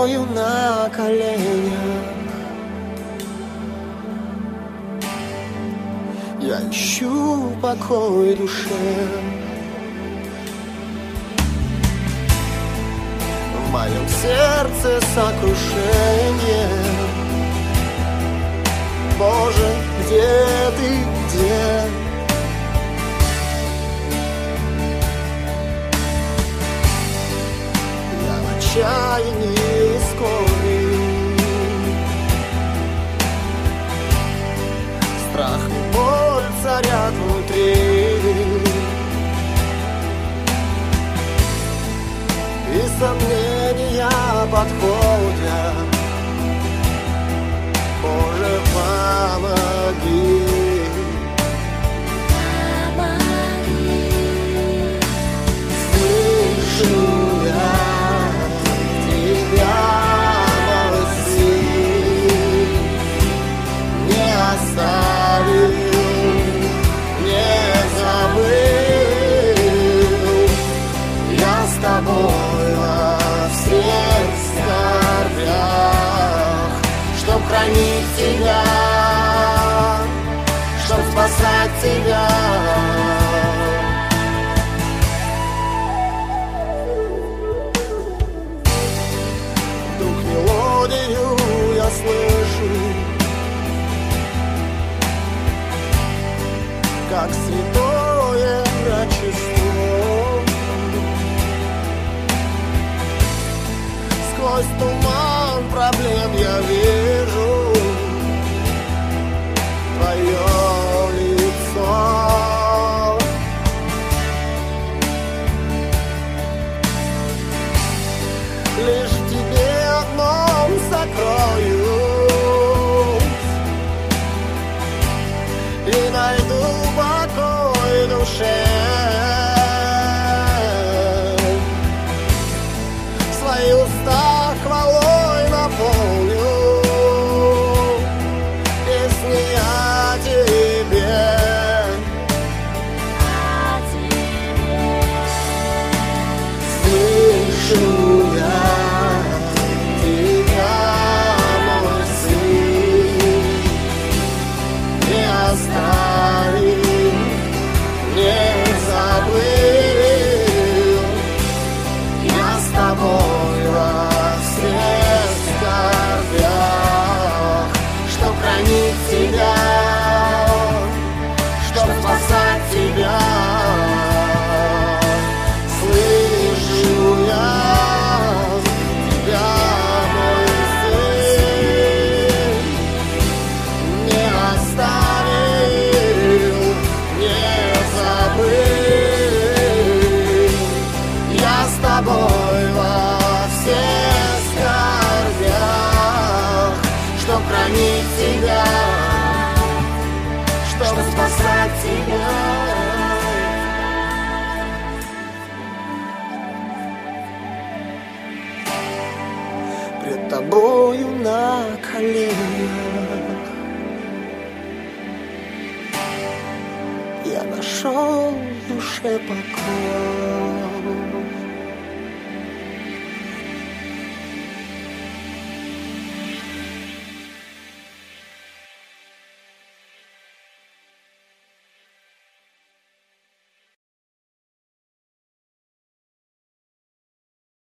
тобою на коленях. Я ищу покой душе. В моем сердце сокрушение. Боже, где ты, где? Я в отчаянии скорби. Страх и боль царят внутри. И сомнения подходят. Боже, помоги. Слышу я тебя, мой сын, не оставил, не забыл. Я с тобой во всех скорбях, чтоб хранить тебя, чтоб спасать тебя. Вдруг мелодию я слышу, как святое Рождество. Сквозь туман проблем я вижу твое лицо. Лишь в тебе одном сокроюсь и найду покой душе. Свои уста хвалой наполню, песни о тебе. Слышу я тебя, мой сын, не оставил, не забыл. Я с тобой во всех скорбях, чтоб хранить тебя, чтоб спасать тебя. Слышу я тебя, мой сын, не оставил, не забыл. Я с тобой во всех скорбях, чтоб хранить тебя, чтоб спасать тебя. Пред тобою на коленях я нашел в душе покой.